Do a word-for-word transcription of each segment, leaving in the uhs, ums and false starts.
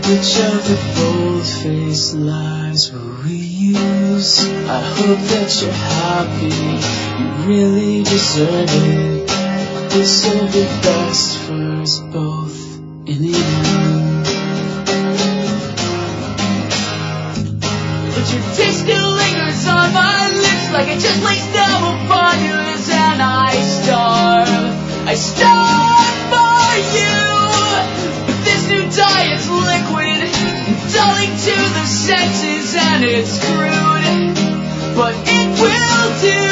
Which of the bold-faced lies will we use? I hope that you're happy, you really deserve it. This'll be best for us both in the end. But your taste still lingers on my lips, like it just lays down upon yours, and I starve, I starve for you. But this new diet's liquid, dulling to the senses, and it's crude, but it will do.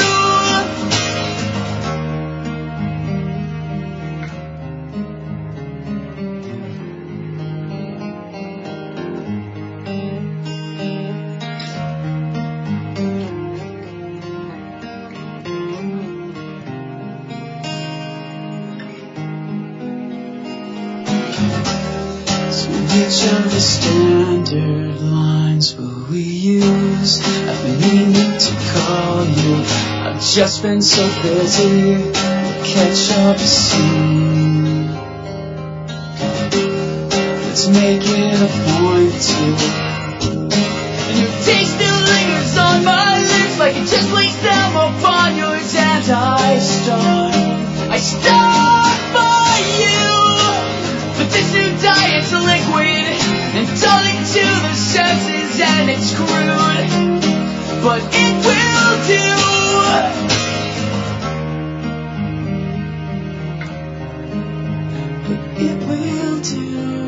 Which of the standard lines will we use? I've been meaning to call you, I've just been so busy. We'll catch up soon. Let's make it a point to. And your taste still lingers on my lips, like it just lays down upon yours, and I starve, I starve for you. But this new diet's liquid and dulling to the senses, and it's crude, but it will do. But it will do.